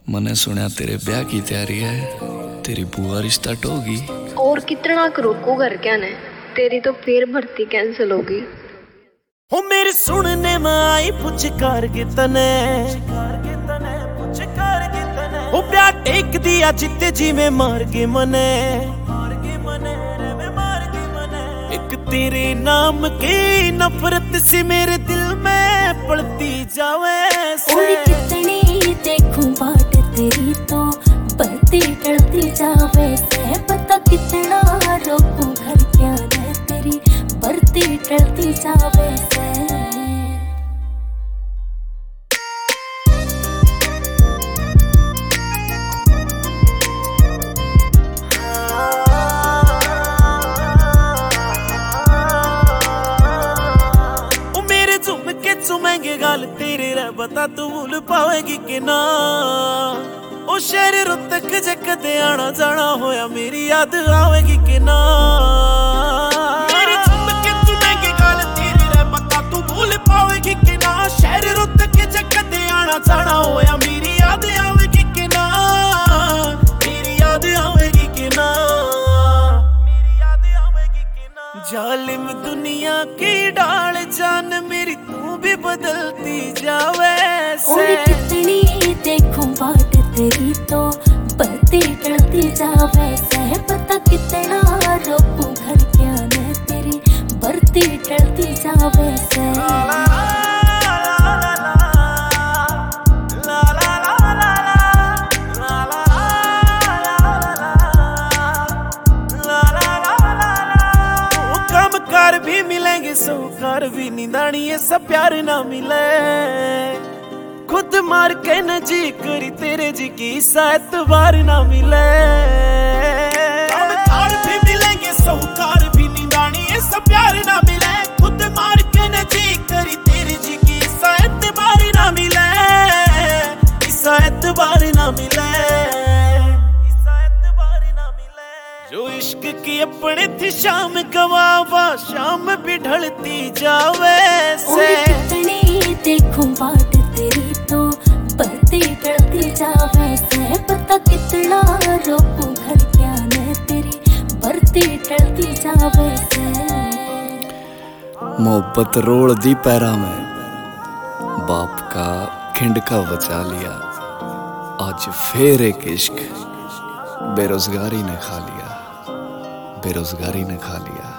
मैंने सुना तेरे ब्याह की तैयारी है, तेरी बुआ रिश्ता टोगी। और कितना रोको घर क्या ने, तेरी तो फिर भर्ती कैंसिल होगी। हो मेरे सुनने में आई पुछ कर के तने, हो प्यार टेक दिया जिते जी में मार के मने, एक तेरे नाम की नफरत सी मेरे दिल में पड़ती जावे से। और कितनी देखूं बाट तेरी तो बढ़ती टलती जावे से, पता कितना रोकूं घर क्या है तेरी बढ़ती टलती जावे से। सुमेंगे गाल तेरे रे बता तू भूल पावेगी कि ना। ओ शहर रुतक जे कदे आना जाना होया मेरी याद आवेगी कि ना। मेरे झुमके सुमेंगे गाल तेरे रे बता तू भूल पावेगी कि ना। शहर रुतक जे कदे आना जाना होया मेरी याद आवेगी कि ना। मेरी याद आवेगी कि ना। मेरी याद आवेगी कि ना। जालिम दुनिया की डाल जान मेरी भी बदलती जावे से। और कितनी देखूं बाट तेरी तो बढ़ती टलती जावे से, पता कितना रोकूं घर क्या ने तेरी बढ़ती टलती जावे से। कार भी मिलेंगे सौकार भी निंदानी ये सब प्यार ना मिले। खुद मार के न जी करी तेरे जी की साथ बार ना मिले। कार भी मिलेंगे सौकार भी निंदानी ये सब प्यार ना मिले। खुद मार के न जी करी तेरे जी की साथ बार ना मिले। साथ बार ना मिले। जो इश्क की अपने थी शाम गवावा शाम भी ढलती जावे से। और कितनी देखूं बाट तेरी तो बढ़ती टलती जावे से, पता कितना रोकूं घर क्या ने तेरी बढ़ती टलती जावे से। मोहब्बत रोड़ दी पैरा में, बाप का खिंडका बचा लिया। आज फिर एक इश्क बेरोजगारी ने खा लिया, बेरोजगारी ने खा लिया।